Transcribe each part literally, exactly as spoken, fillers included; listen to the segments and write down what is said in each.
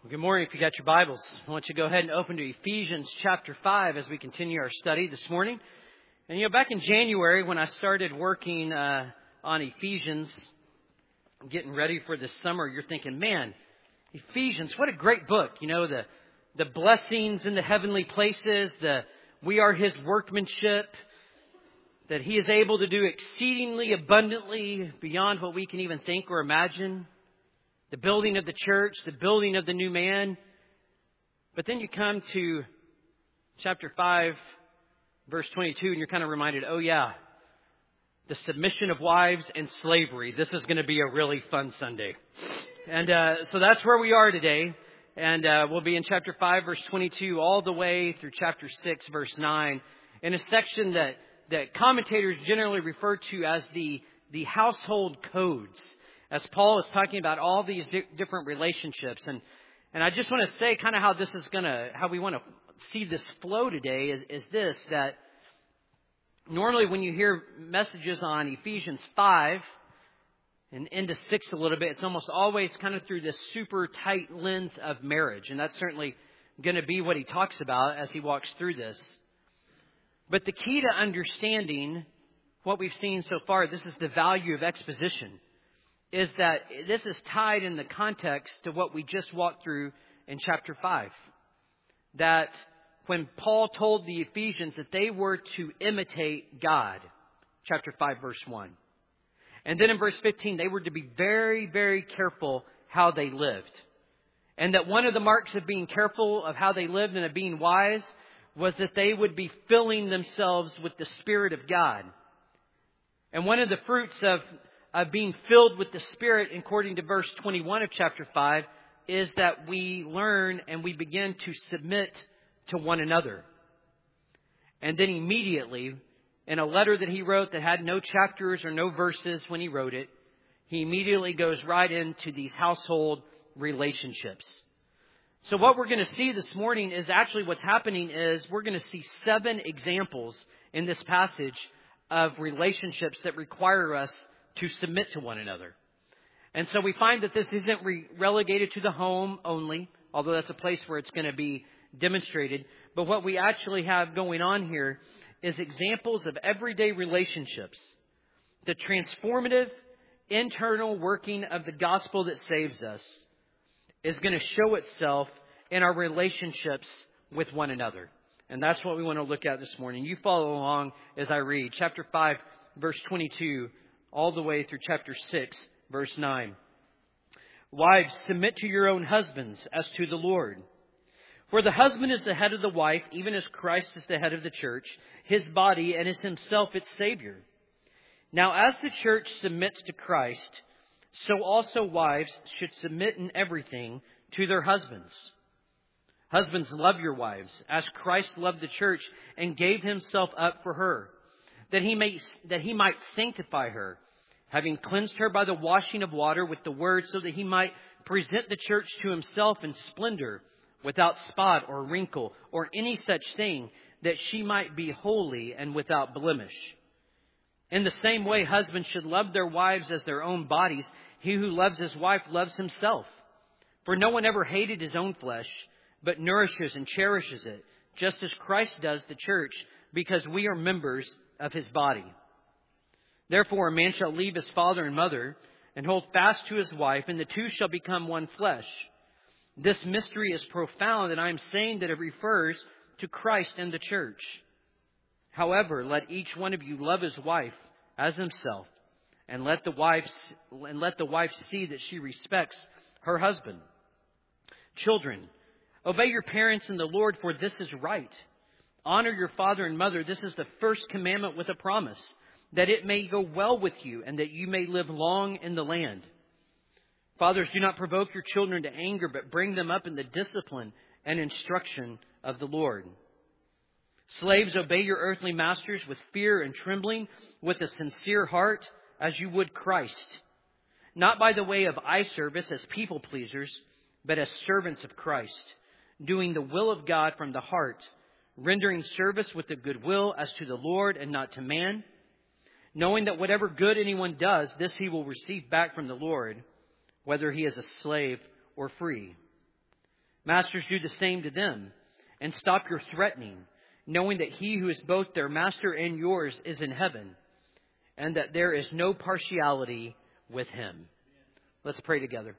Well, good morning. If you got your Bibles, I want you to go ahead and open to Ephesians chapter five as we continue our study this morning. And you know, back in January when I started working uh, on Ephesians, getting ready for this summer, you're thinking, man, Ephesians, what a great book. You know, the the blessings in the heavenly places, the we are His workmanship, that He is able to do exceedingly abundantly beyond what we can even think or imagine. The building of the church, the building of the new man. But then you come to chapter five, verse twenty-two, and you're kind of reminded, oh yeah, the submission of wives and slavery. This is going to be a really fun Sunday. And uh, so that's where we are today. And uh, we'll be in chapter five, verse twenty-two, all the way through chapter six, verse nine, in a section that, that commentators generally refer to as the, the household codes. As Paul is talking about all these di- different relationships. And, and I just want to say kind of how this is going to, how we want to see this flow today is, is this, that normally when you hear messages on Ephesians five and into six a little bit, it's almost always kind of through this super tight lens of marriage. And that's certainly going to be what he talks about as he walks through this. But the key to understanding what we've seen so far, this is the value of exposition, is that this is tied in the context to what we just walked through in chapter five. That when Paul told the Ephesians that they were to imitate God, chapter five, verse one. And then in verse fifteen, they were to be very, very careful how they lived. And that one of the marks of being careful of how they lived and of being wise was that they would be filling themselves with the Spirit of God. And one of the fruits of of being filled with the Spirit, according to verse twenty-one of chapter five, is that we learn and we begin to submit to one another. And then immediately, in a letter that he wrote that had no chapters or no verses when he wrote it, he immediately goes right into these household relationships. So what we're going to see this morning is actually what's happening is we're going to see seven examples in this passage of relationships that require us to submit to one another. And so we find that this isn't re- relegated to the home only, although that's a place where it's going to be demonstrated. But what we actually have going on here is examples of everyday relationships. The transformative internal working of the gospel that saves us is going to show itself in our relationships with one another. And that's what we want to look at this morning. You follow along as I read. Chapter five, verse twenty-two, all the way through chapter six, verse nine. Wives, submit to your own husbands as to the Lord. For the husband is the head of the wife, even as Christ is the head of the church, his body, and is himself its Savior. Now, as the church submits to Christ, so also wives should submit in everything to their husbands. Husbands, love your wives, as Christ loved the church and gave himself up for her, that he may, that he might sanctify her, having cleansed her by the washing of water with the word, so that he might present the church to himself in splendor, without spot or wrinkle or any such thing, that she might be holy and without blemish. In the same way, husbands should love their wives as their own bodies. He who loves his wife loves himself. For no one ever hated his own flesh, but nourishes and cherishes it, just as Christ does the church, because we are members of his body. Therefore, a man shall leave his father and mother and hold fast to his wife, and the two shall become one flesh. This mystery is profound, and I am saying that it refers to Christ and the church. However, let each one of you love his wife as himself, and let the wife and let the wife see that she respects her husband. Children, obey your parents in the Lord, for this is right. Honor your father and mother. This is the first commandment with a promise, that it may go well with you and that you may live long in the land. Fathers, do not provoke your children to anger, but bring them up in the discipline and instruction of the Lord. Slaves, obey your earthly masters with fear and trembling, with a sincere heart, as you would Christ, not by the way of eye service as people pleasers, but as servants of Christ, doing the will of God from the heart, rendering service with a good will as to the Lord and not to man, knowing that whatever good anyone does, this he will receive back from the Lord, whether he is a slave or free. Masters, do the same to them, and stop your threatening, knowing that He who is both their master and yours is in heaven, and that there is no partiality with Him. Let's pray together.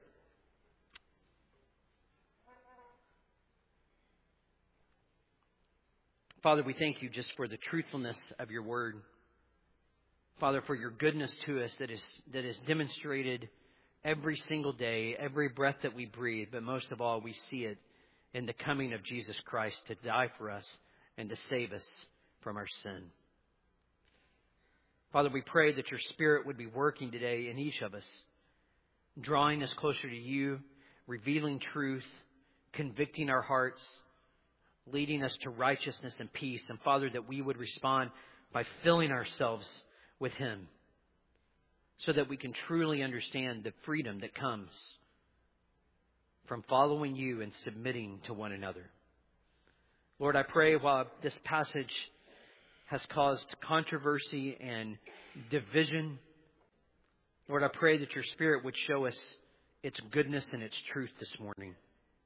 Father, we thank You just for the truthfulness of Your word. Father, for Your goodness to us that is that is demonstrated every single day, every breath that we breathe. But most of all, we see it in the coming of Jesus Christ to die for us and to save us from our sin. Father, we pray that Your Spirit would be working today in each of us, drawing us closer to You, revealing truth, convicting our hearts, leading us to righteousness and peace. And Father, that we would respond by filling ourselves with Him so that we can truly understand the freedom that comes from following You and submitting to one another. Lord, I pray while this passage has caused controversy and division, Lord, I pray that Your Spirit would show us its goodness and its truth this morning.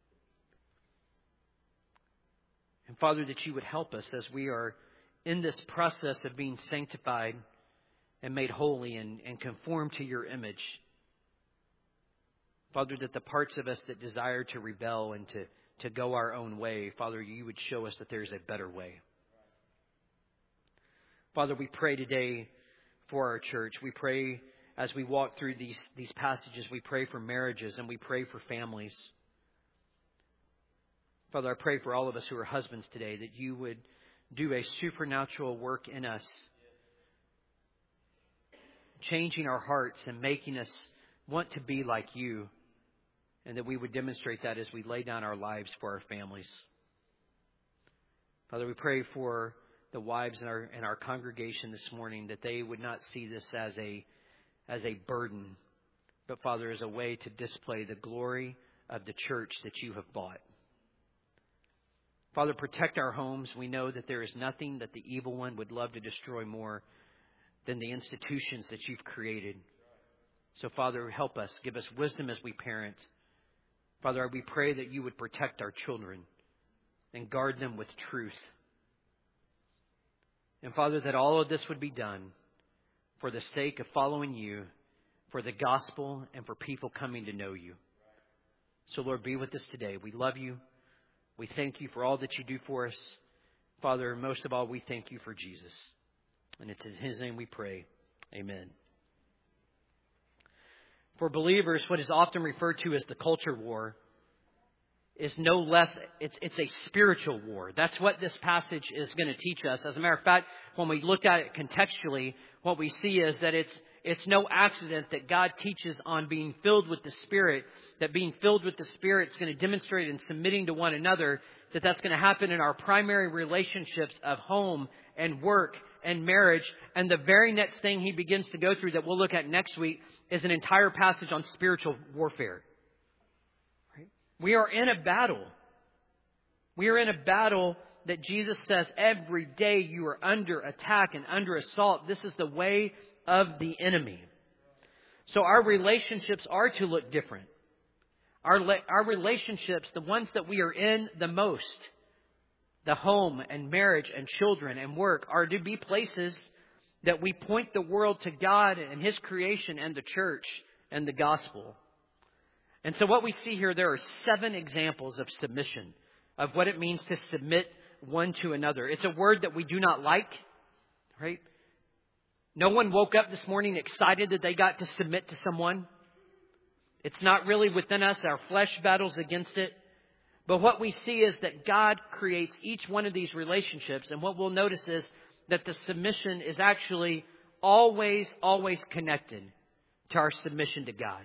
And Father, that You would help us as we are in this process of being sanctified and made holy and, and conformed to Your image. Father, that the parts of us that desire to rebel and to, to go our own way, Father, You would show us that there's a better way. Father, we pray today for our church. We pray as we walk through these, these passages, we pray for marriages and we pray for families. Father, I pray for all of us who are husbands today that You would do a supernatural work in us, changing our hearts and making us want to be like You, and that we would demonstrate that as we lay down our lives for our families. Father, we pray for the wives in our in our congregation this morning, that they would not see this as a as a burden, but Father, as a way to display the glory of the church that You have bought. Father, protect our homes. We know that there is nothing that the evil one would love to destroy more than the institutions that You've created. So, Father, help us. Give us wisdom as we parent. Father, we pray that You would protect our children and guard them with truth. And, Father, that all of this would be done for the sake of following You, for the gospel, and for people coming to know You. So, Lord, be with us today. We love You. We thank You for all that You do for us. Father, most of all, we thank You for Jesus. And it's in His name we pray. Amen. For believers, what is often referred to as the culture war is no less, it's, it's a spiritual war. That's what this passage is going to teach us. As a matter of fact, when we look at it contextually, what we see is that it's It's no accident that God teaches on being filled with the Spirit, that being filled with the Spirit is going to demonstrate in submitting to one another, that that's going to happen in our primary relationships of home and work and marriage. And the very next thing He begins to go through that we'll look at next week is an entire passage on spiritual warfare. Right? We are in a battle. We are in a battle that Jesus says every day you are under attack and under assault. This is the way of the enemy. So our relationships are to look different. Our, our relationships, the ones that we are in the most, the home and marriage and children and work, are to be places that we point the world to God and His creation and the church and the gospel. And so what we see here, there are seven examples of submission, of what it means to submit one to another. It's a word that we do not like, right? No one woke up this morning excited that they got to submit to someone. It's not really within us. Our flesh battles against it. But what we see is that God creates each one of these relationships. And what we'll notice is that the submission is actually always, always connected to our submission to God.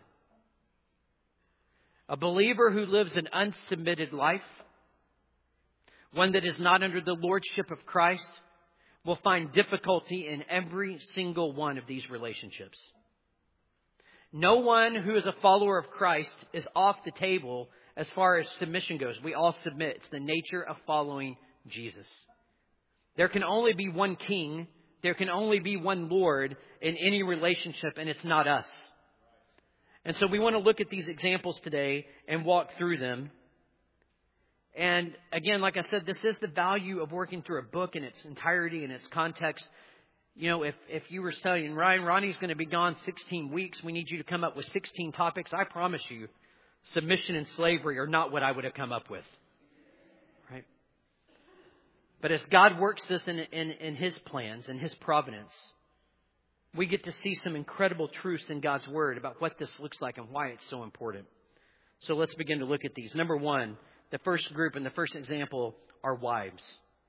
A believer who lives an unsubmitted life, one that is not under the lordship of Christ, will find difficulty in every single one of these relationships. No one who is a follower of Christ is off the table as far as submission goes. We all submit. It's the nature of following Jesus. There can only be one king. There can only be one Lord in any relationship, and it's not us. And so we want to look at these examples today and walk through them. And again, like I said, this is the value of working through a book in its entirety and its context. You know, if, if you were studying, Ryan, Ronnie's going to be gone sixteen weeks. We need you to come up with sixteen topics. I promise you, submission and slavery are not what I would have come up with. Right? But as God works this in, in, in His plans and His providence, we get to see some incredible truths in God's Word about what this looks like and why it's so important. So let's begin to look at these. Number one, the first group and the first example are wives.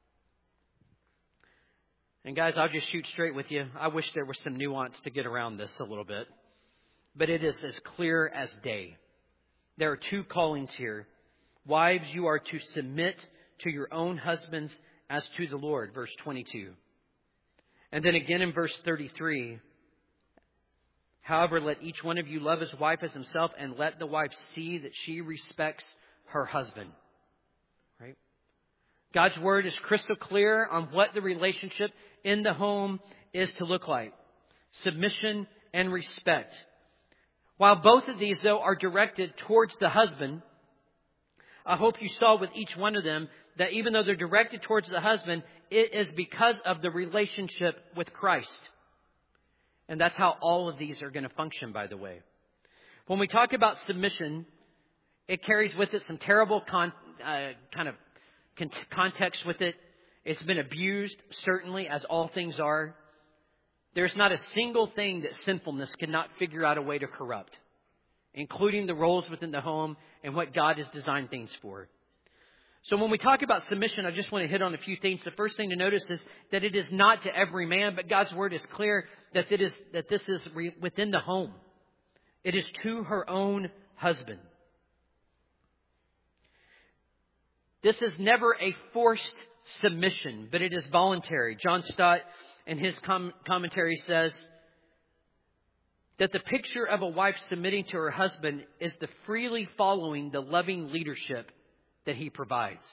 And guys, I'll just shoot straight with you. I wish there was some nuance to get around this a little bit. But it is as clear as day. There are two callings here. Wives, you are to submit to your own husbands as to the Lord, verse twenty-two. And then again in verse thirty-three, however, let each one of you love his wife as himself, and let the wife see that she respects her husband. Right? God's Word is crystal clear on what the relationship in the home is to look like. Submission and respect. While both of these, though, are directed towards the husband, I hope you saw with each one of them that even though they're directed towards the husband, it is because of the relationship with Christ. And that's how all of these are going to function, by the way. When we talk about submission, it carries with it some terrible con- uh, kind of con- context with it. It's been abused, certainly, as all things are. There's not a single thing that sinfulness cannot figure out a way to corrupt, including the roles within the home and what God has designed things for. So when we talk about submission, I just want to hit on a few things. The first thing to notice is that it is not to every man, but God's Word is clear that it is that this is re- within the home. It is to her own husband. This is never a forced submission, but it is voluntary. John Stott, in his com- commentary, says that the picture of a wife submitting to her husband is the freely following the loving leadership that he provides.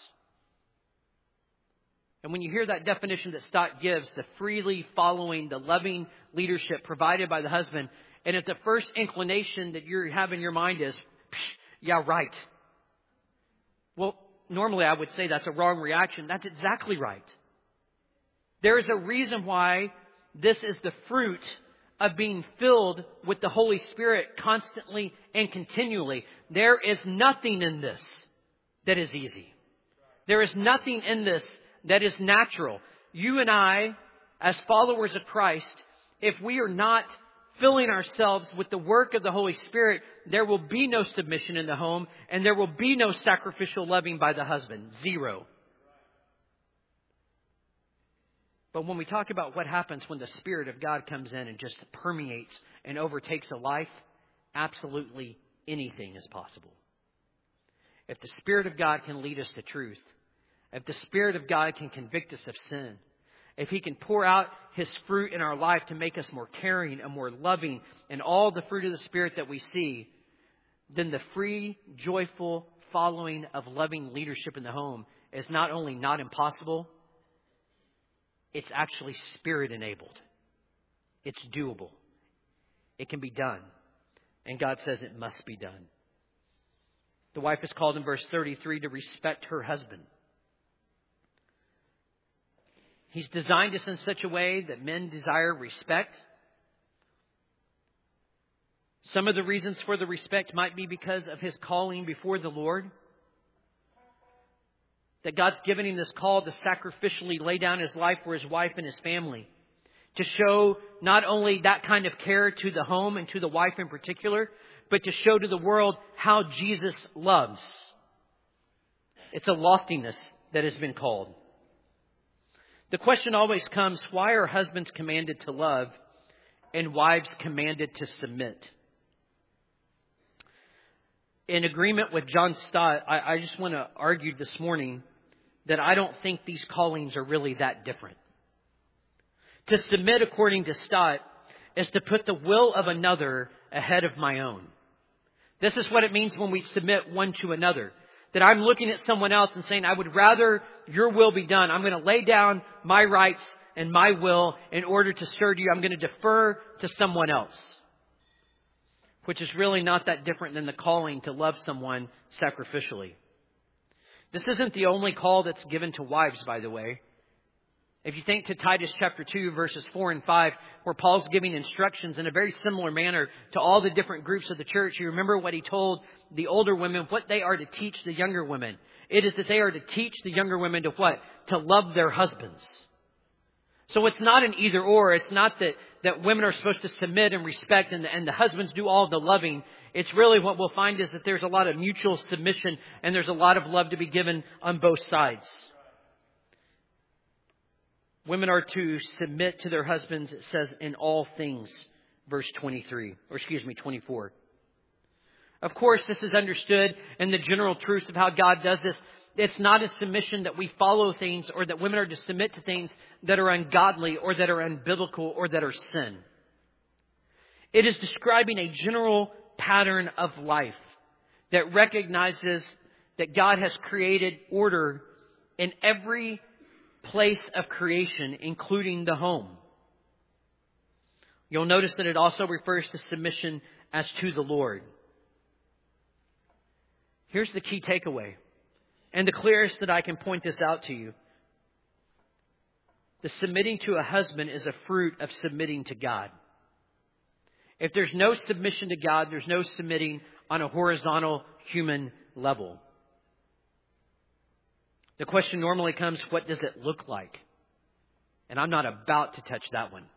And when you hear that definition that Stott gives, the freely following the loving leadership provided by the husband, and if the first inclination that you have in your mind is, yeah, right. Well, normally I would say that's a wrong reaction. That's exactly right. There is a reason why this is the fruit of being filled with the Holy Spirit constantly and continually. There is nothing in this that is easy. There is nothing in this that is natural. You and I, as followers of Christ, if we are not filling ourselves with the work of the Holy Spirit, there will be no submission in the home, and there will be no sacrificial loving by the husband. Zero. But when we talk about what happens when the Spirit of God comes in and just permeates and overtakes a life, absolutely anything is possible. If the Spirit of God can lead us to truth, if the Spirit of God can convict us of sin, if He can pour out His fruit in our life to make us more caring and more loving and all the fruit of the Spirit that we see, then the free, joyful following of loving leadership in the home is not only not impossible, it's actually Spirit-enabled. It's doable. It can be done. And God says it must be done. The wife is called in verse thirty-three to respect her husband. He's designed us in such a way that men desire respect. Some of the reasons for the respect might be because of his calling before the Lord. That God's given him this call to sacrificially lay down his life for his wife and his family. To show not only that kind of care to the home and to the wife in particular, but to show to the world how Jesus loves. It's a loftiness that has been called. The question always comes, why are husbands commanded to love and wives commanded to submit? In agreement with John Stott, I, I just want to argue this morning that I don't think these callings are really that different. To submit, according to Stott, is to put the will of another ahead of my own. This is what it means when we submit one to another. That I'm looking at someone else and saying, I would rather your will be done. I'm going to lay down my rights and my will in order to serve you. I'm going to defer to someone else. Which is really not that different than the calling to love someone sacrificially. This isn't the only call that's given to wives, by the way. If you think to Titus chapter two, verses four and five, where Paul's giving instructions in a very similar manner to all the different groups of the church, you remember what he told the older women, what they are to teach the younger women. It is that they are to teach the younger women to what? To love their husbands. So it's not an either or. It's not that, that women are supposed to submit and respect and the, and the husbands do all the loving. It's really what we'll find is that there's a lot of mutual submission and there's a lot of love to be given on both sides. Women are to submit to their husbands, it says, in all things, verse twenty-three, or excuse me, twenty-four. Of course, this is understood in the general truths of how God does this. It's not a submission that we follow things or that women are to submit to things that are ungodly or that are unbiblical or that are sin. It is describing a general pattern of life that recognizes that God has created order in every place of creation, including the home. You'll notice that it also refers to submission as to the Lord. Here's the key takeaway, and the clearest that I can point this out to you. The submitting to a husband is a fruit of submitting to God. If there's no submission to God, there's no submitting on a horizontal human level. The question normally comes, what does it look like? And I'm not about to touch that one.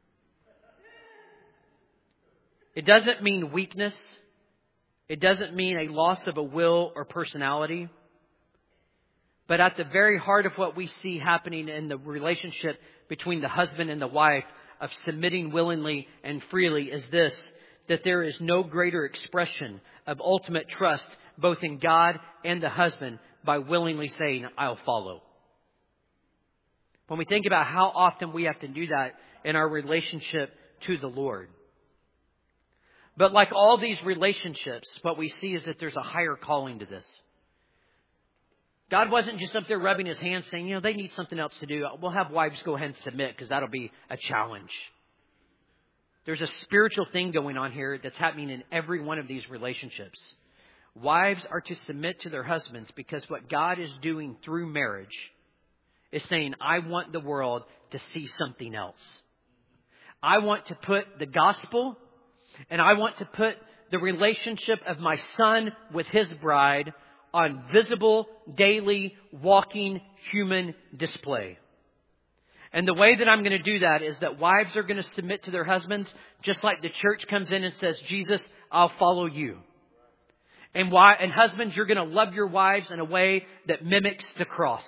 It doesn't mean weakness. It doesn't mean a loss of a will or personality. But at the very heart of what we see happening in the relationship between the husband and the wife of submitting willingly and freely is this, that there is no greater expression of ultimate trust both in God and the husband by willingly saying, I'll follow. When we think about how often we have to do that in our relationship to the Lord. But like all these relationships, what we see is that there's a higher calling to this. God wasn't just up there rubbing his hands saying, you know, they need something else to do. We'll have wives go ahead and submit because that'll be a challenge. There's a spiritual thing going on here that's happening in every one of these relationships. Wives are to submit to their husbands because what God is doing through marriage is saying, I want the world to see something else. I want to put the gospel and I want to put the relationship of my son with his bride on visible, daily, walking human display. And the way that I'm going to do that is that wives are going to submit to their husbands just like the church comes in and says, Jesus, I'll follow you. And why? And husbands, you're going to love your wives in a way that mimics the cross.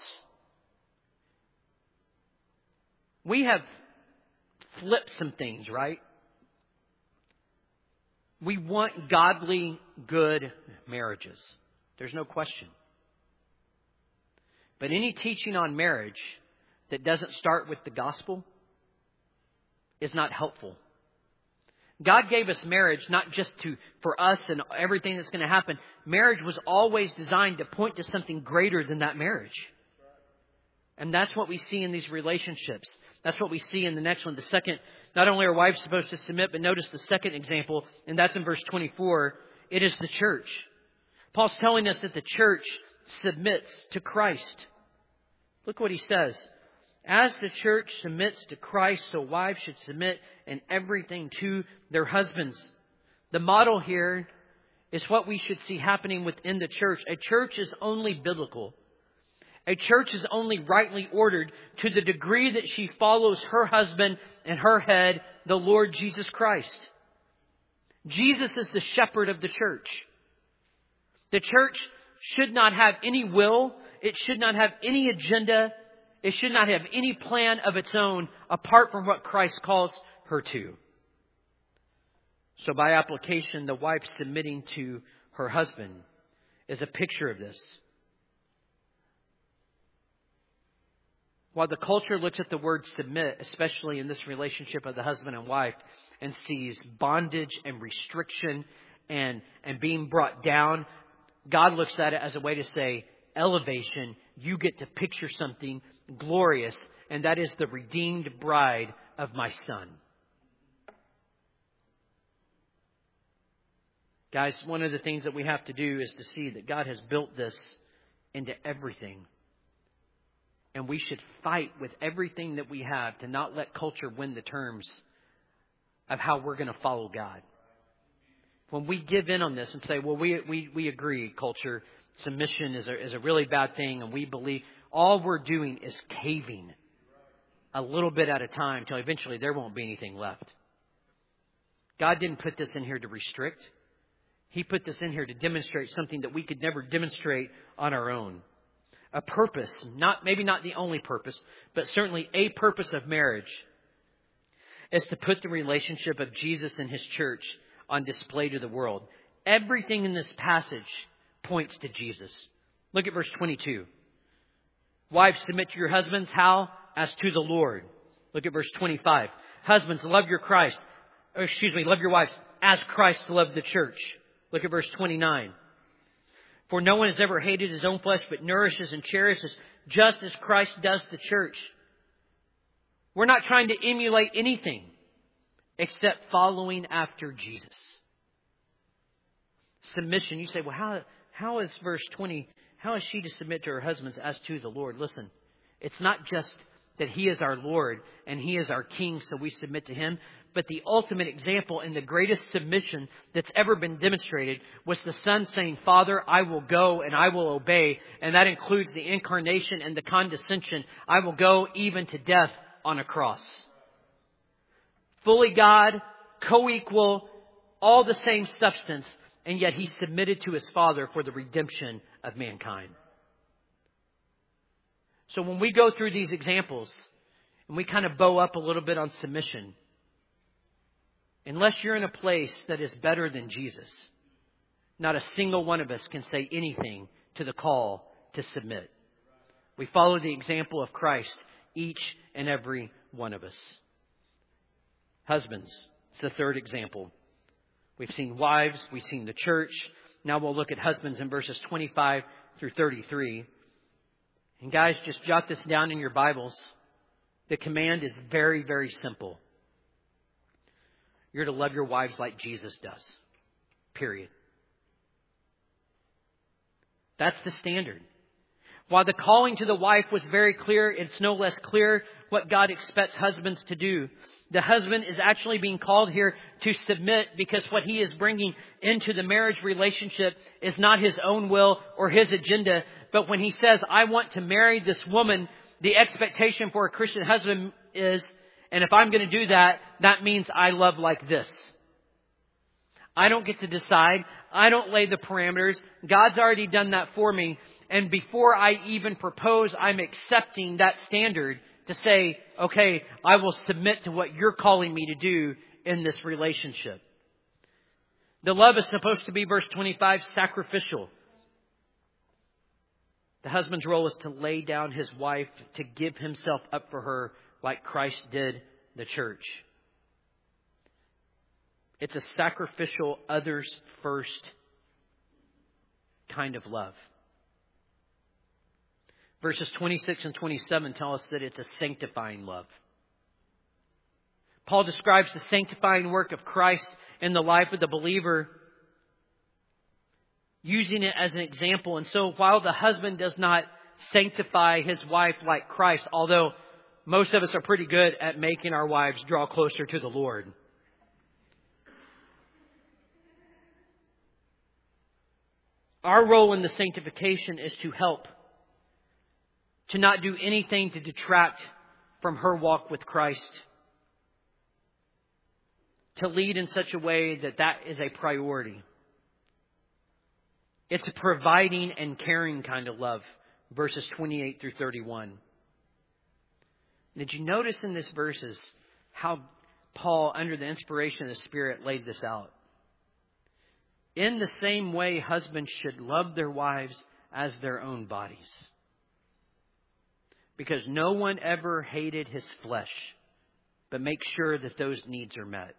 We have flipped some things, right? We want godly, good marriages. There's no question. But any teaching on marriage that doesn't start with the gospel is not helpful. God gave us marriage not just to for us and everything that's going to happen. Marriage was always designed to point to something greater than that marriage. And that's what we see in these relationships. That's what we see in the next one. The second, not only are wives supposed to submit, but notice the second example, and that's in verse twenty-four. It is the church. Paul's telling us that the church submits to Christ. Look what he says. As the church submits to Christ, so wives should submit in everything to their husbands. The model here is what we should see happening within the church. A church is only biblical. A church is only rightly ordered to the degree that she follows her husband and her head, the Lord Jesus Christ. Jesus is the shepherd of the church. The church should not have any will. It should not have any agenda. It should not have any plan of its own apart from what Christ calls her to. So by application, the wife submitting to her husband is a picture of this. While the culture looks at the word submit, especially in this relationship of the husband and wife, and sees bondage and restriction and, and being brought down, God looks at it as a way to say, elevation, you get to picture something glorious, and that is the redeemed bride of my son. Guys, one of the things that we have to do is to see that God has built this into everything. And we should fight with everything that we have to not let culture win the terms of how we're going to follow God. When we give in on this and say, well, we we we agree, culture, submission is a, is a really bad thing, and we believe, all we're doing is caving a little bit at a time until eventually there won't be anything left. God didn't put this in here to restrict. He put this in here to demonstrate something that we could never demonstrate on our own. A purpose, not maybe not the only purpose, but certainly a purpose of marriage is to put the relationship of Jesus and His church on display to the world. Everything in this passage points to Jesus. Look at verse twenty-two. Wives, submit to your husbands. How? As to the Lord. Look at verse twenty-five. Husbands, love your Christ. Or excuse me, love your wives as Christ loved the church. Look at verse twenty-nine. For no one has ever hated his own flesh, but nourishes and cherishes, just as Christ does the church. We're not trying to emulate anything except following after Jesus. Submission. You say, well, how how is verse twenty, how is she to submit to her husbands as to the Lord? Listen, it's not just that He is our Lord and He is our King, so we submit to Him. But the ultimate example and the greatest submission that's ever been demonstrated was the Son saying, Father, I will go and I will obey. And that includes the incarnation and the condescension. I will go even to death on a cross. Fully God, co-equal, all the same substance. And yet He submitted to His Father for the redemption of mankind. So when we go through these examples and we kind of bow up a little bit on submission, unless you're in a place that is better than Jesus, not a single one of us can say anything to the call to submit. We follow the example of Christ, each and every one of us. Husbands, it's the third example. We've seen wives, we've seen the church. Now we'll look at husbands in verses twenty-five through thirty-three. And guys, just jot this down in your Bibles. The command is very, very simple. You're to love your wives like Jesus does. Period. That's the standard. While the calling to the wife was very clear, it's no less clear what God expects husbands to do. The husband is actually being called here to submit because what he is bringing into the marriage relationship is not his own will or his agenda. But when he says, I want to marry this woman, the expectation for a Christian husband is, and if I'm going to do that, that means I love like this. I don't get to decide. I don't lay the parameters. God's already done that for me. And before I even propose, I'm accepting that standard to say, okay, I will submit to what you're calling me to do in this relationship. The love is supposed to be, verse twenty-five, sacrificial. The husband's role is to lay down his wife, to give himself up for her like Christ did the church. It's a sacrificial, others first kind of love. Verses twenty-six and twenty-seven tell us that it's a sanctifying love. Paul describes the sanctifying work of Christ in the life of the believer, using it as an example. And so while the husband does not sanctify his wife like Christ, although most of us are pretty good at making our wives draw closer to the Lord, our role in the sanctification is to help, to not do anything to detract from her walk with Christ, to lead in such a way that that is a priority. It's a providing and caring kind of love, verses twenty-eight through thirty-one. Did you notice in these verses how Paul, under the inspiration of the Spirit, laid this out? In the same way, husbands should love their wives as their own bodies. Because no one ever hated his flesh, but makes sure that those needs are met.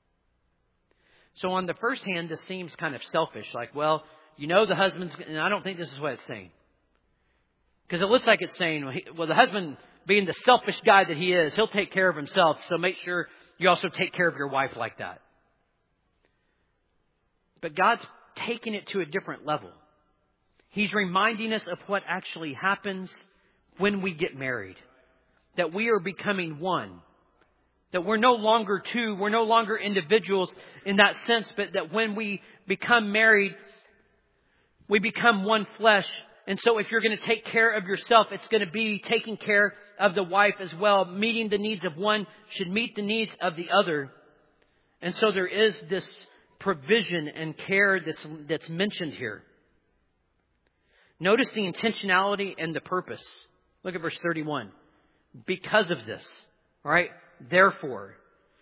So on the first hand, this seems kind of selfish. Like, well, you know the husband's... And I don't think this is what it's saying. Because it looks like it's saying, well, the husband, being the selfish guy that he is, he'll take care of himself. So make sure you also take care of your wife like that. But God's taking it to a different level. He's reminding us of what actually happens when we get married. That we are becoming one. That we're no longer two. We're no longer individuals in that sense. But that when we become married, we become one flesh. And so if you're going to take care of yourself, it's going to be taking care of the wife as well. Meeting the needs of one should meet the needs of the other. And so there is this provision and care that's, that's mentioned here. Notice the intentionality and the purpose. Look at verse thirty-one. Because of this, all right, therefore,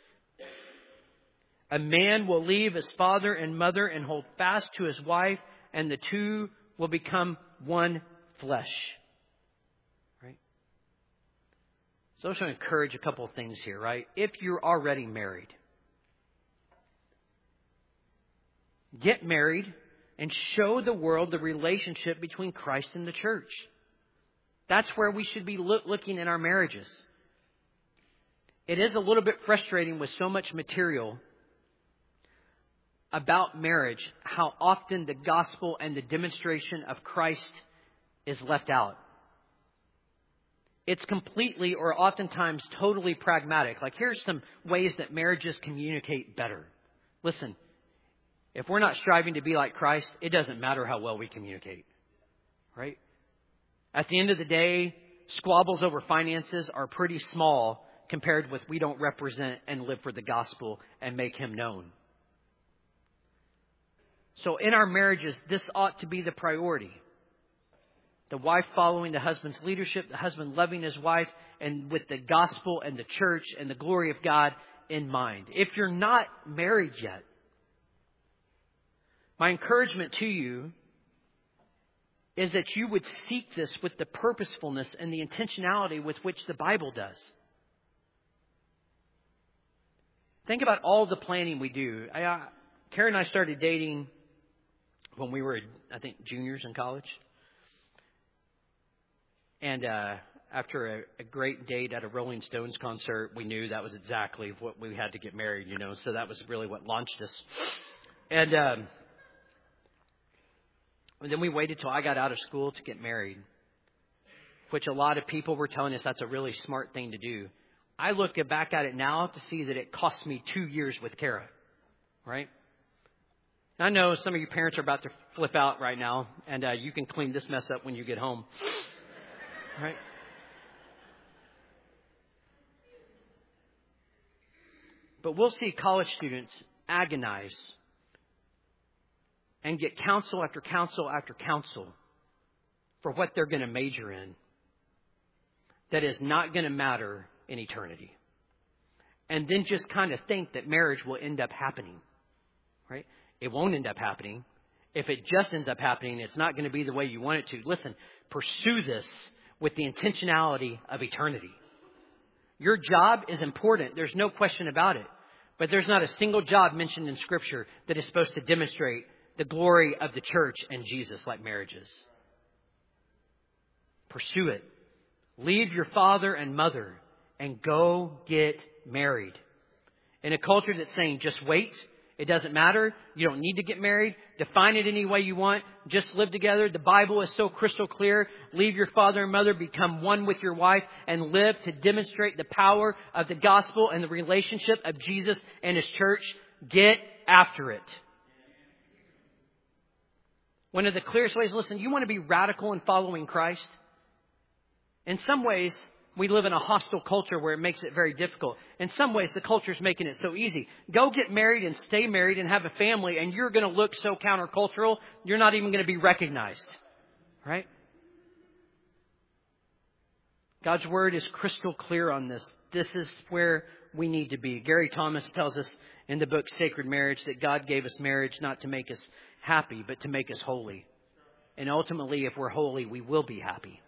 a man will leave his father and mother and hold fast to his wife, and the two will become one flesh. Right? So I just want to encourage a couple of things here, right? If you're already married, get married and show the world the relationship between Christ and the church. That's where we should be look, looking in our marriages. It is a little bit frustrating with so much material about marriage, how often the gospel and the demonstration of Christ is left out. It's completely or oftentimes totally pragmatic. Like, here's some ways that marriages communicate better. Listen, if we're not striving to be like Christ, it doesn't matter how well we communicate. Right? At the end of the day, squabbles over finances are pretty small compared with we don't represent and live for the gospel and make Him known. So in our marriages, this ought to be the priority. The wife following the husband's leadership, the husband loving his wife, and with the gospel and the church and the glory of God in mind. If you're not married yet, my encouragement to you is that you would seek this with the purposefulness and the intentionality with which the Bible does. Think about all the planning we do. I, uh, Karen and I started dating when we were, I think, juniors in college. And uh, after a, a great date at a Rolling Stones concert, we knew that was exactly what we had to get married, you know. So that was really what launched us. And um, And then we waited till I got out of school to get married, which a lot of people were telling us that's a really smart thing to do. I look back at it now to see that it cost me two years with Kara, right? I know some of you parents are about to flip out right now, and uh, you can clean this mess up when you get home, right? But we'll see college students agonize and get counsel after counsel after counsel for what they're going to major in that is not going to matter in eternity. And then just kind of think that marriage will end up happening, right? It won't end up happening. If it just ends up happening, it's not going to be the way you want it to. Listen, pursue this with the intentionality of eternity. Your job is important. There's no question about it. But there's not a single job mentioned in Scripture that is supposed to demonstrate the glory of the church and Jesus like marriages. Pursue it. Leave your father and mother and go get married. In a culture that's saying just wait, it doesn't matter, you don't need to get married, define it any way you want, just live together. The Bible is so crystal clear. Leave your father and mother, become one with your wife, and live to demonstrate the power of the gospel and the relationship of Jesus and His church. Get after it. One of the clearest ways, listen, you want to be radical in following Christ? In some ways, we live in a hostile culture where it makes it very difficult. In some ways, the culture is making it so easy. Go get married and stay married and have a family, and you're going to look so countercultural, you're not even going to be recognized. Right? God's Word is crystal clear on this. This is where we need to be. Gary Thomas tells us in the book Sacred Marriage that God gave us marriage not to make us happy, but to make us holy. And ultimately, if we're holy, we will be happy.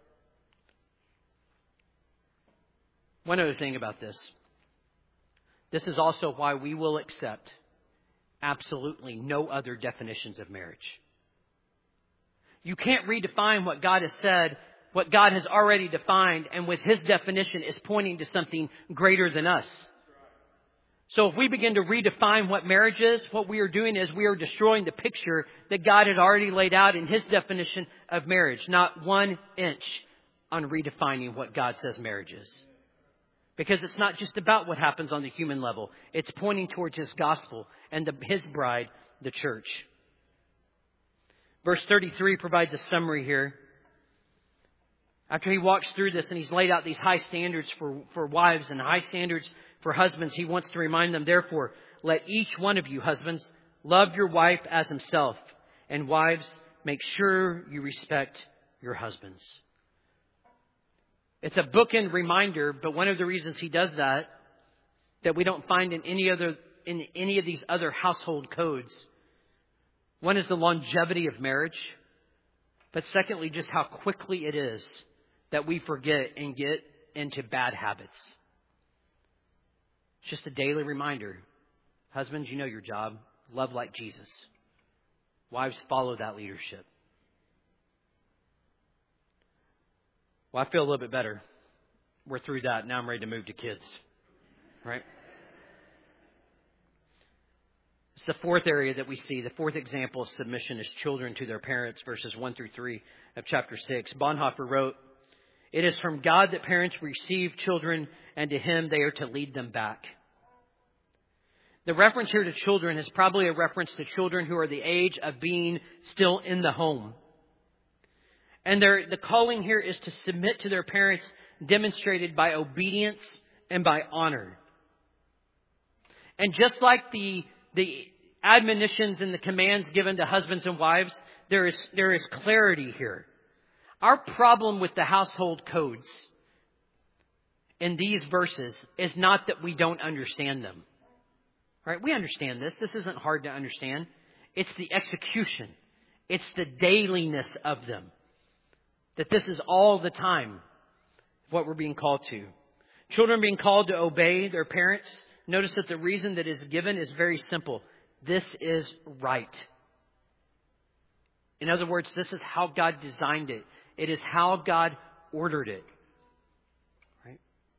One other thing about this. This is also why we will accept absolutely no other definitions of marriage. You can't redefine what God has said, what God has already defined, and with His definition is pointing to something greater than us. So if we begin to redefine what marriage is, what we are doing is we are destroying the picture that God had already laid out in His definition of marriage. Not one inch on redefining what God says marriage is. Because it's not just about what happens on the human level. It's pointing towards His gospel and the, His bride, the church. Verse thirty-three provides a summary here. After he walks through this and he's laid out these high standards for, for wives and high standards for husbands, he wants to remind them, therefore, let each one of you, husbands, love your wife as himself. And wives, make sure you respect your husbands. It's a bookend reminder, but one of the reasons he does that, that we don't find in any other in any of these other household codes. One is the longevity of marriage, but secondly, just how quickly it is that we forget and get into bad habits. It's just a daily reminder. Husbands, you know your job. Love like Jesus. Wives, follow that leadership. Well, I feel a little bit better. We're through that. Now I'm ready to move to kids. Right? It's the fourth area that we see. The fourth example of submission is children to their parents, verses one through three of chapter six. Bonhoeffer wrote, "It is from God that parents receive children, and to Him they are to lead them back." The reference here to children is probably a reference to children who are the age of being still in the home. And the calling here is to submit to their parents, demonstrated by obedience and by honor. And just like the the admonitions and the commands given to husbands and wives, there is there is clarity here. Our problem with the household codes in these verses is not that we don't understand them. Right? We understand this. This isn't hard to understand. It's the execution. It's the dailiness of them. That this is all the time what we're being called to. Children being called to obey their parents. Notice that the reason that is given is very simple. This is right. In other words, this is how God designed it. It is how God ordered it. Right?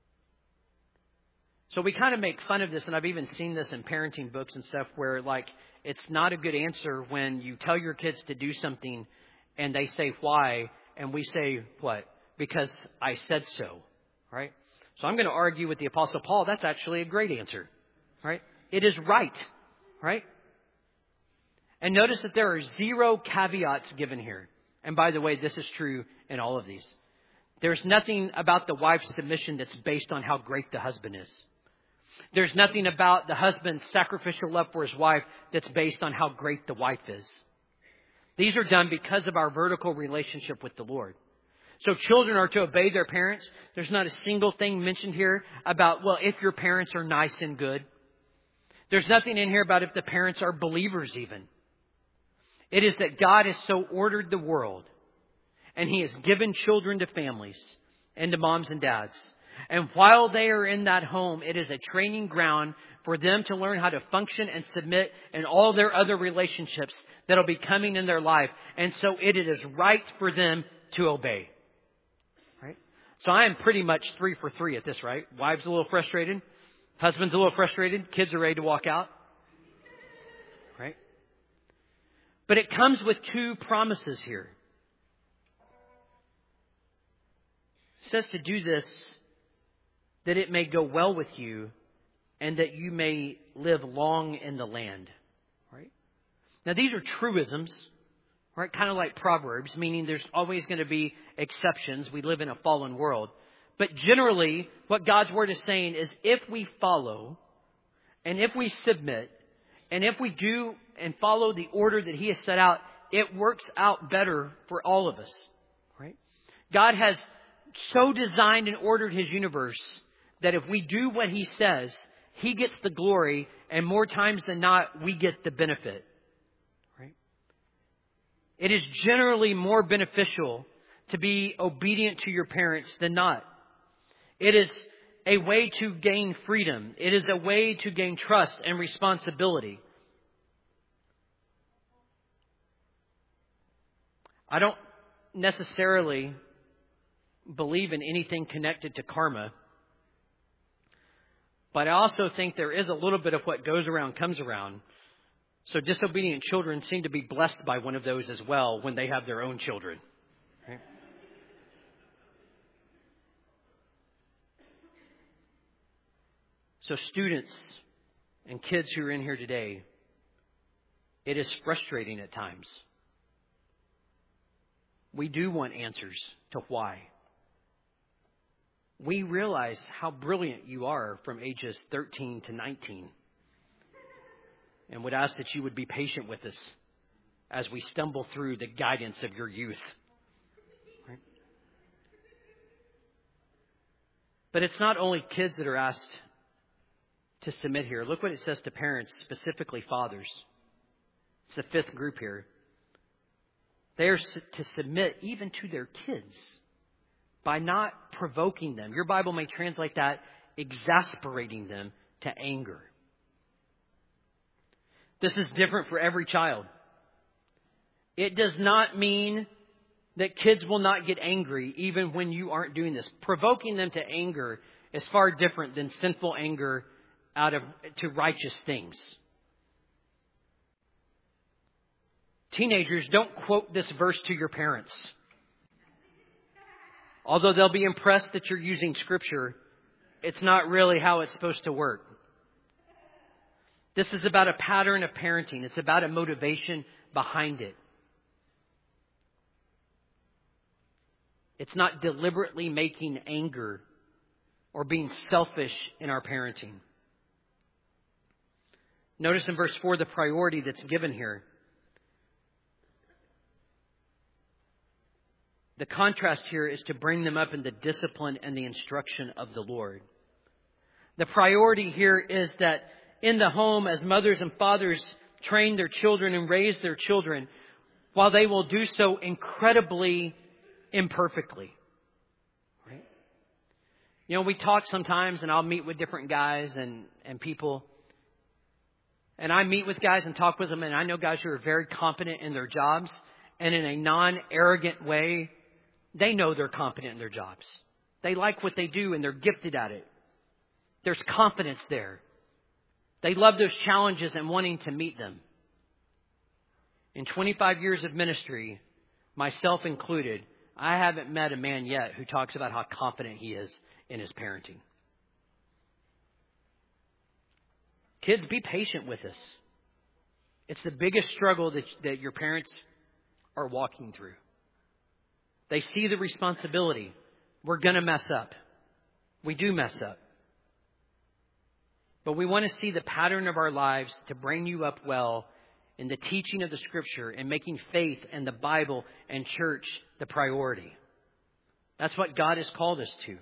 So we kind of make fun of this, and I've even seen this in parenting books and stuff where, like, it's not a good answer when you tell your kids to do something and they say why, and we say what? Because I said so. Right? So I'm going to argue with the Apostle Paul. That's actually a great answer. Right? It is right. Right? And notice that there are zero caveats given here. And by the way, this is true in all of these. There's nothing about the wife's submission that's based on how great the husband is. There's nothing about the husband's sacrificial love for his wife that's based on how great the wife is. These are done because of our vertical relationship with the Lord. So children are to obey their parents. There's not a single thing mentioned here about, well, if your parents are nice and good. There's nothing in here about if the parents are believers even. It is that God has so ordered the world, and He has given children to families and to moms and dads. And while they are in that home, it is a training ground for them to learn how to function and submit in all their other relationships that will be coming in their life. And so it is right for them to obey. Right? So I am pretty much three for three at this, right? Wives a little frustrated. Husband's a little frustrated. Kids are ready to walk out. Right? But it comes with two promises here. It says to do this, that it may go well with you, and that you may live long in the land. Right? Now these are truisms, right? Kind of like Proverbs, meaning there's always going to be exceptions. We live in a fallen world. But generally, what God's Word is saying is if we follow, and if we submit, and if we do and follow the order that He has set out, it works out better for all of us. Right? God has so designed and ordered His universe that if we do what He says, He gets the glory, and more times than not, we get the benefit. Right? It is generally more beneficial to be obedient to your parents than not. It is a way to gain freedom. It is a way to gain trust and responsibility. I don't necessarily believe in anything connected to karma. But I also think there is a little bit of what goes around comes around. So disobedient children seem to be blessed by one of those as well when they have their own children. Right? So students and kids who are in here today, it is frustrating at times. We do want answers to why. We realize how brilliant you are from ages thirteen to nineteen. And would ask that you would be patient with us as we stumble through the guidance of your youth. Right? But it's not only kids that are asked to submit here. Look what it says to parents, specifically fathers. It's the fifth group here. They are to submit even to their kids by not provoking them. Your Bible may translate that exasperating them to anger. This is different for every child. It does not mean that kids will not get angry even when you aren't doing this. Provoking them to anger is far different than sinful anger out of to righteous things. Teenagers, don't quote this verse to your parents. Although they'll be impressed that you're using Scripture, it's not really how it's supposed to work. This is about a pattern of parenting. It's about a motivation behind it. It's not deliberately making anger or being selfish in our parenting. Notice in verse four the priority that's given here. The contrast here is to bring them up in the discipline and the instruction of the Lord. The priority here is that in the home, as mothers and fathers train their children and raise their children, while they will do so incredibly imperfectly. Right? You know, we talk sometimes, and I'll meet with different guys and, and people. And I meet with guys and talk with them, and I know guys who are very competent in their jobs. And in a non-arrogant way, they know they're competent in their jobs. They like what they do, and they're gifted at it. There's confidence there. They love those challenges and wanting to meet them. In twenty-five years of ministry, myself included, I haven't met a man yet who talks about how confident he is in his parenting. Kids, be patient with us. It's the biggest struggle that, that your parents are walking through. They see the responsibility. We're going to mess up. We do mess up. But we want to see the pattern of our lives to bring you up well in the teaching of the Scripture and making faith and the Bible and church the priority. That's what God has called us to.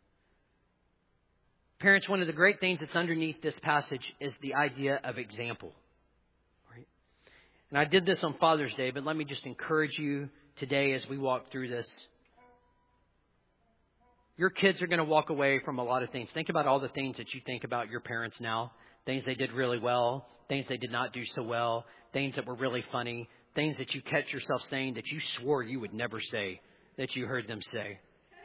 Parents, one of the great things that's underneath this passage is the idea of example. Right? And I did this on Father's Day, but let me just encourage you today as we walk through this. Your kids are going to walk away from a lot of things. Think about all the things that you think about your parents now. Things they did really well. Things they did not do so well. Things that were really funny. Things that you catch yourself saying that you swore you would never say, that you heard them say.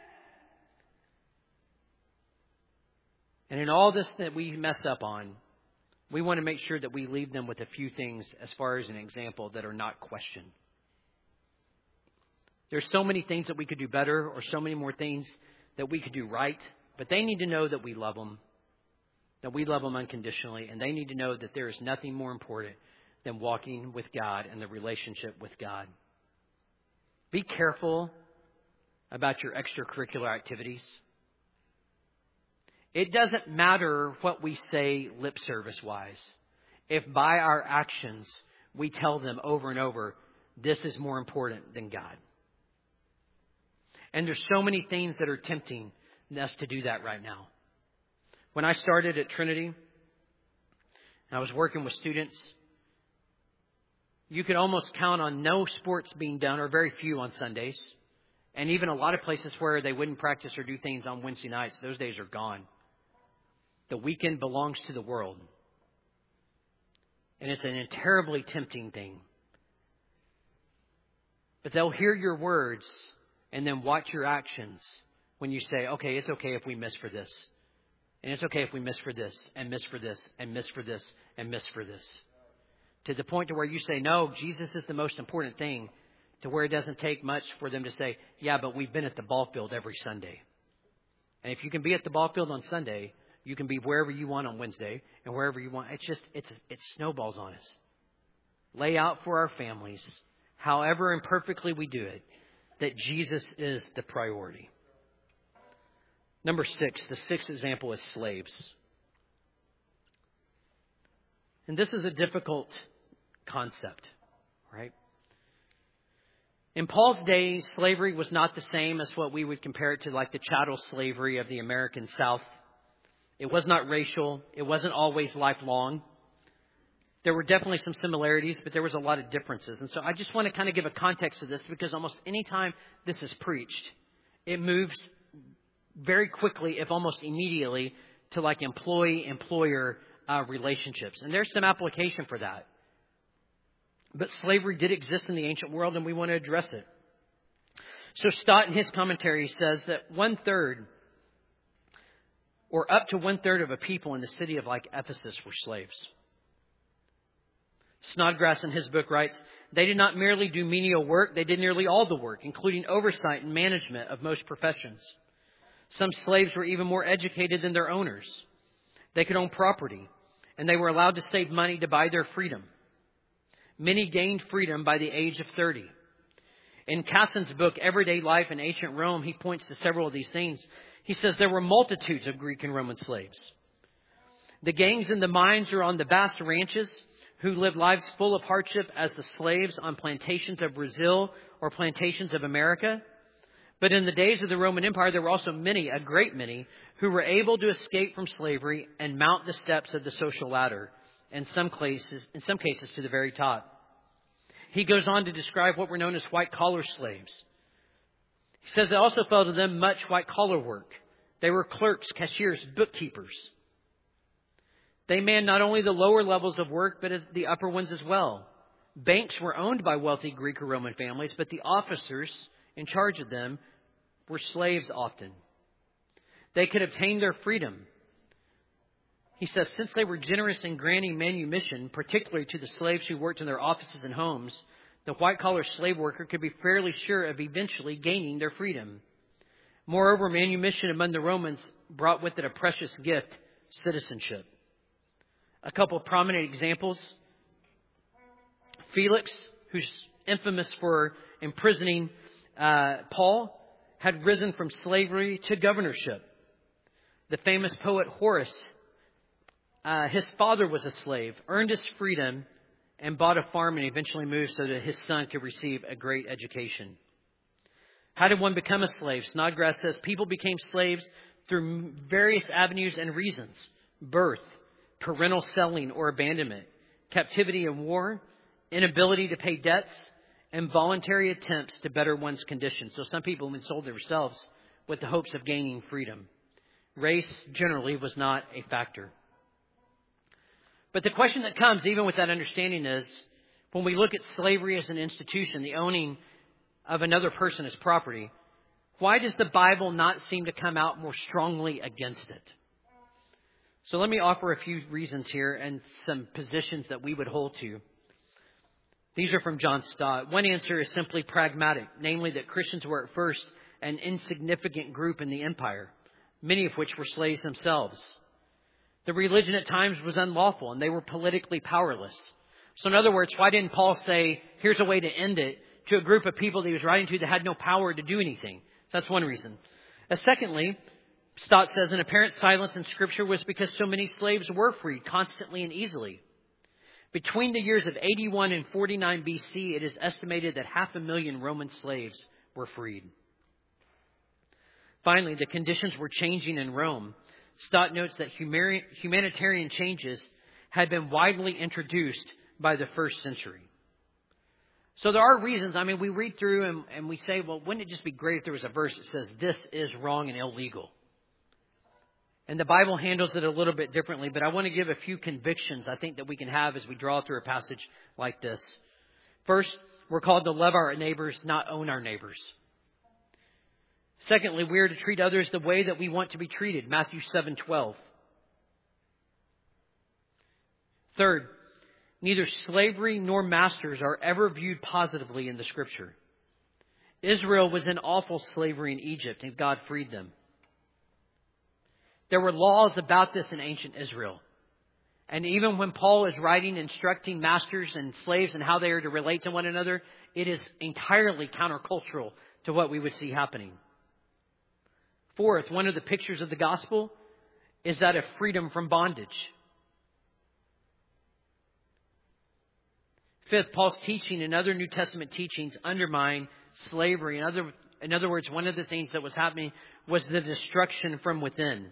And in all this that we mess up on, we want to make sure that we leave them with a few things as far as an example that are not questioned. There's so many things that we could do better or so many more things that we could do right, but they need to know that we love them, that we love them unconditionally, and they need to know that there is nothing more important than walking with God and the relationship with God. Be careful about your extracurricular activities. It doesn't matter what we say lip service wise. If by our actions we tell them over and over, this is more important than God. And there's so many things that are tempting us to do that right now. When I started at Trinity, I was working with students. You could almost count on no sports being done, or very few on Sundays. And even a lot of places where they wouldn't practice or do things on Wednesday nights, those days are gone. The weekend belongs to the world. And it's a terribly tempting thing. But they'll hear your words and then watch your actions when you say, okay, it's okay if we miss for this. And it's okay if we miss for this and miss for this and miss for this and miss for this. To the point to where you say, no, Jesus is the most important thing, to where it doesn't take much for them to say, yeah, but we've been at the ball field every Sunday. And if you can be at the ball field on Sunday, you can be wherever you want on Wednesday and wherever you want. It's just, it's, it snowballs on us. Lay out for our families, however imperfectly we do it, that Jesus is the priority. Number six, the sixth example is slaves. And this is a difficult concept, right? In Paul's day, slavery was not the same as what we would compare it to, like the chattel slavery of the American South. It was not racial. It wasn't always lifelong. There were definitely some similarities, but there was a lot of differences. And so I just want to kind of give a context to this, because almost any time this is preached, it moves very quickly, if almost immediately, to like employee-employer uh, relationships. And there's some application for that. But slavery did exist in the ancient world, and we want to address it. So Stott, in his commentary, says that one-third, or up to one-third of a people in the city of like Ephesus were slaves. Snodgrass, in his book, writes, they did not merely do menial work, they did nearly all the work, including oversight and management of most professions. Some slaves were even more educated than their owners. They could own property, and they were allowed to save money to buy their freedom. Many gained freedom by the age of thirty. In Cassin's book, Everyday Life in Ancient Rome, he points to several of these things. He says there were multitudes of Greek and Roman slaves. The gangs in the mines or on the vast ranches who lived lives full of hardship as the slaves on plantations of Brazil or plantations of America. But in the days of the Roman Empire, there were also many, a great many, who were able to escape from slavery and mount the steps of the social ladder, in some cases, in some cases to the very top. He goes on to describe what were known as white-collar slaves. He says they also fell to them much white-collar work. They were clerks, cashiers, bookkeepers. They manned not only the lower levels of work, but the upper ones as well. Banks were owned by wealthy Greek or Roman families, but the officers in charge of them were slaves often. They could obtain their freedom. He says, since they were generous in granting manumission, particularly to the slaves who worked in their offices and homes, the white-collar slave worker could be fairly sure of eventually gaining their freedom. Moreover, manumission among the Romans brought with it a precious gift, citizenship. A couple of prominent examples. Felix, who's infamous for imprisoning uh, Paul, had risen from slavery to governorship. The famous poet Horace, uh, his father was a slave, earned his freedom, and bought a farm and eventually moved so that his son could receive a great education. How did one become a slave? Snodgrass says people became slaves through various avenues and reasons. Birth, parental selling or abandonment, captivity and war, inability to pay debts, and voluntary attempts to better one's condition. So some people even sold themselves with the hopes of gaining freedom. Race generally was not a factor. But the question that comes, even with that understanding, is when we look at slavery as an institution, the owning of another person as property, why does the Bible not seem to come out more strongly against it? So let me offer a few reasons here and some positions that we would hold to. These are from John Stott. One answer is simply pragmatic, namely that Christians were at first an insignificant group in the empire, many of which were slaves themselves. The religion at times was unlawful and they were politically powerless. So in other words, why didn't Paul say, here's a way to end it, to a group of people that he was writing to that had no power to do anything? So that's one reason. Uh, secondly, Stott says an apparent silence in Scripture was because so many slaves were freed constantly and easily. Between the years of eighty-one and forty-nine B C, it is estimated that half a million Roman slaves were freed. Finally, the conditions were changing in Rome. Stott notes that humanitarian changes had been widely introduced by the first century. So there are reasons. I mean, we read through and, and we say, well, wouldn't it just be great if there was a verse that says this is wrong and illegal? And the Bible handles it a little bit differently, but I want to give a few convictions I think that we can have as we draw through a passage like this. First, we're called to love our neighbors, not own our neighbors. Secondly, we are to treat others the way that we want to be treated. Matthew seven twelve. Third, neither slavery nor masters are ever viewed positively in the Scripture. Israel was in awful slavery in Egypt, and God freed them. There were laws about this in ancient Israel. And even when Paul is writing, instructing masters and slaves and how they are to relate to one another, it is entirely countercultural to what we would see happening. Fourth, one of the pictures of the gospel is that of freedom from bondage. Fifth, Paul's teaching and other New Testament teachings undermine slavery. In other, in other words, one of the things that was happening was the destruction from within.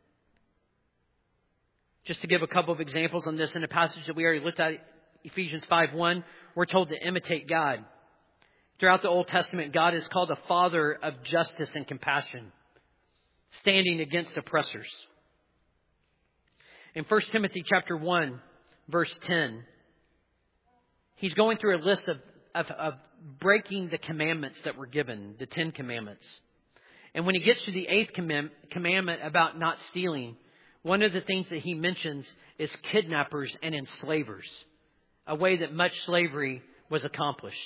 Just to give a couple of examples on this, in a passage that we already looked at, Ephesians five one, we're told to imitate God. Throughout the Old Testament, God is called the Father of justice and compassion, standing against oppressors. In First Timothy chapter one, verse ten, he's going through a list of, of, of breaking the commandments that were given, the Ten Commandments. And when he gets to the eighth command, commandment about not stealing, one of the things that he mentions is kidnappers and enslavers, a way that much slavery was accomplished.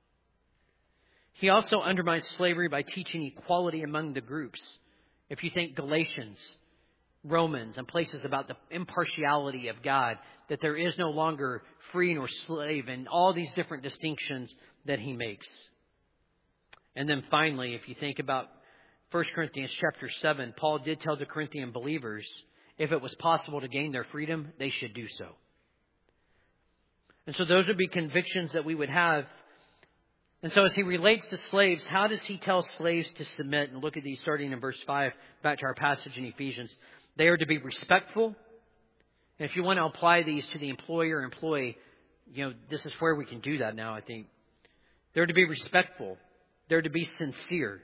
He also undermines slavery by teaching equality among the groups. If you think Galatians, Romans, and places about the impartiality of God, that there is no longer free nor slave, and all these different distinctions that he makes. And then finally, if you think about First Corinthians chapter seven, Paul did tell the Corinthian believers, if it was possible to gain their freedom, they should do so. And so those would be convictions that we would have. And so as he relates to slaves, how does he tell slaves to submit? And look at these starting in verse five, back to our passage in Ephesians. They are to be respectful. And if you want to apply these to the employer-employee, you know, this is where we can do that now, I think. They're to be respectful. They're to be sincere.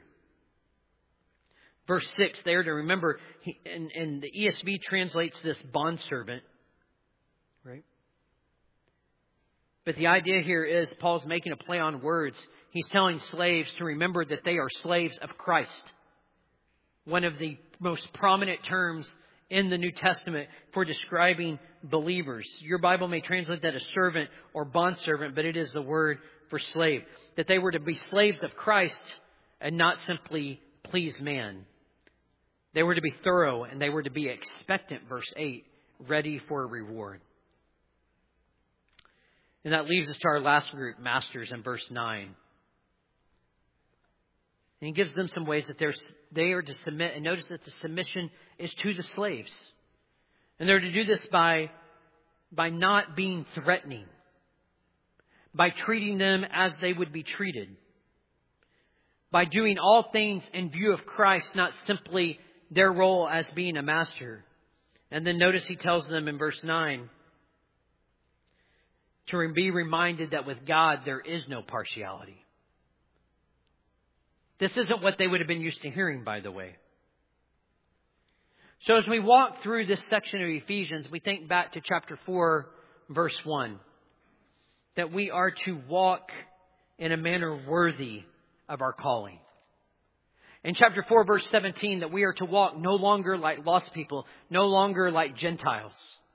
Verse six, they are to remember, and, and the E S V translates this bondservant, right? But the idea here is Paul's making a play on words. He's telling slaves to remember that they are slaves of Christ. One of the most prominent terms in the New Testament for describing believers. Your Bible may translate that as servant or bondservant, but it is the word for slave. That they were to be slaves of Christ and not simply please man. They were to be thorough and they were to be expectant, verse eight, ready for a reward. And that leaves us to our last group, masters, in verse nine. And he gives them some ways that they're, they are to submit. And notice that the submission is to the slaves. And they're to do this by, by not being threatening. By treating them as they would be treated. By doing all things in view of Christ, not simply their role as being a master. And then notice he tells them in verse nine to be reminded that with God there is no partiality. This isn't what they would have been used to hearing, by the way. So as we walk through this section of Ephesians, we think back to chapter four, verse one. That we are to walk in a manner worthy of our calling. In chapter four, verse seventeen, that we are to walk no longer like lost people, no longer like Gentiles.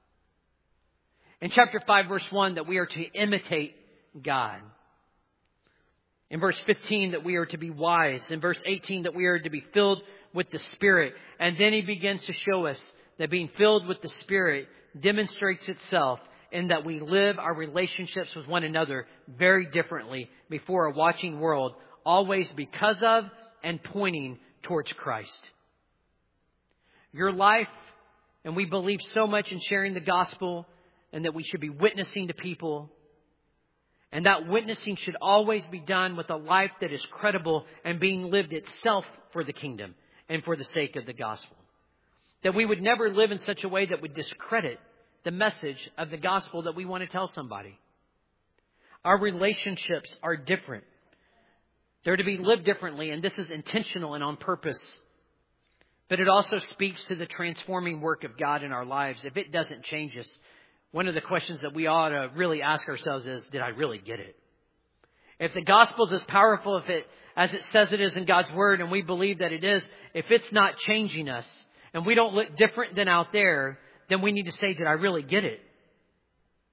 In chapter five, verse one, that we are to imitate God. In verse fifteen, that we are to be wise. In verse eighteen, that we are to be filled with the Spirit. And then he begins to show us that being filled with the Spirit demonstrates itself in that we live our relationships with one another very differently before a watching world, always because of and pointing towards Christ. Your life, and we believe so much in sharing the gospel and that we should be witnessing to people. And that witnessing should always be done with a life that is credible and being lived itself for the kingdom and for the sake of the gospel. That we would never live in such a way that would discredit the message of the gospel that we want to tell somebody. Our relationships are different. They're to be lived differently, and this is intentional and on purpose. But it also speaks to the transforming work of God in our lives. If it doesn't change us, one of the questions that we ought to really ask ourselves is, did I really get it? If the gospel is as powerful if it, as it says it is in God's word, and we believe that it is, if it's not changing us, and we don't look different than out there, then we need to say, did I really get it?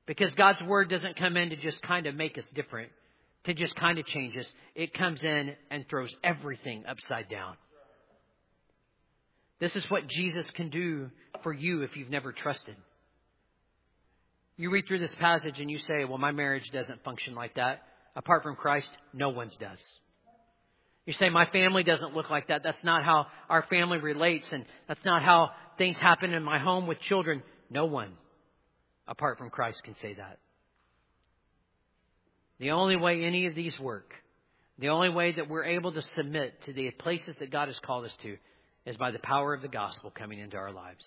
Because God's Word doesn't come in to just kind of make us different, to just kind of change us. It comes in and throws everything upside down. This is what Jesus can do for you if you've never trusted. You read through this passage and you say, well, my marriage doesn't function like that. Apart from Christ, no one's does. You say, my family doesn't look like that. That's not how our family relates, and that's not how things happen in my home with children. No one, apart from Christ, can say that. The only way any of these work, the only way that we're able to submit to the places that God has called us to, is by the power of the gospel coming into our lives.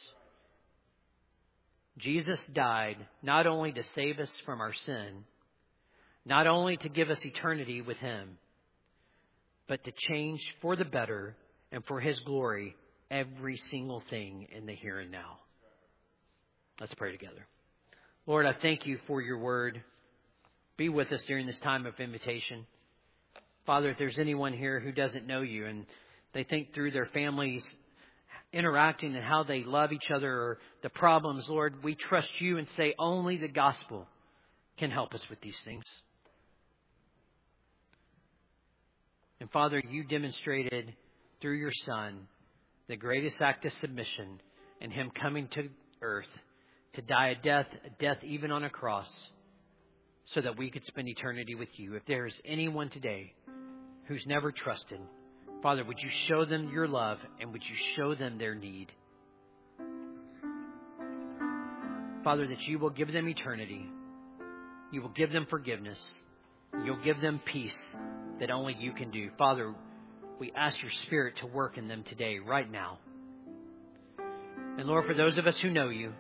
Jesus died not only to save us from our sin, not only to give us eternity with Him, but to change for the better and for His glory every single thing in the here and now. Let's pray together. Lord, I thank You for Your word. Be with us during this time of invitation. Father, if there's anyone here who doesn't know You and they think through their families interacting and how they love each other or the problems, Lord, we trust You and say only the gospel can help us with these things. And Father, You demonstrated through Your Son the greatest act of submission in Him coming to earth to die a death, a death even on a cross, so that we could spend eternity with You. If there is anyone today who's never trusted, Father, would You show them Your love and would You show them their need? Father, that You will give them eternity. You will give them forgiveness. You'll give them peace that only You can do. Father, we ask Your Spirit to work in them today, right now. And Lord, for those of us who know You,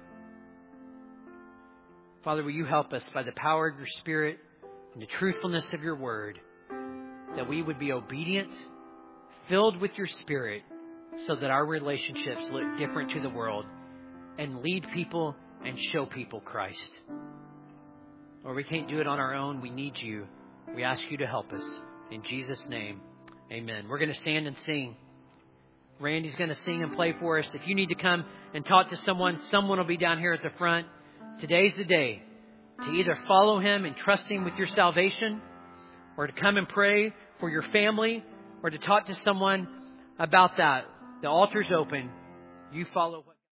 Father, will You help us by the power of Your Spirit and the truthfulness of Your word, that we would be obedient, filled with Your Spirit, so that our relationships look different to the world and lead people and show people Christ. Lord, we can't do it on our own. We need You. We ask You to help us. In Jesus' name, amen. We're going to stand and sing. Randy's going to sing and play for us. If you need to come and talk to someone, someone will be down here at the front. Today's the day to either follow Him and trust Him with your salvation, or to come and pray for your family, or to talk to someone about that. The altar's open. You follow what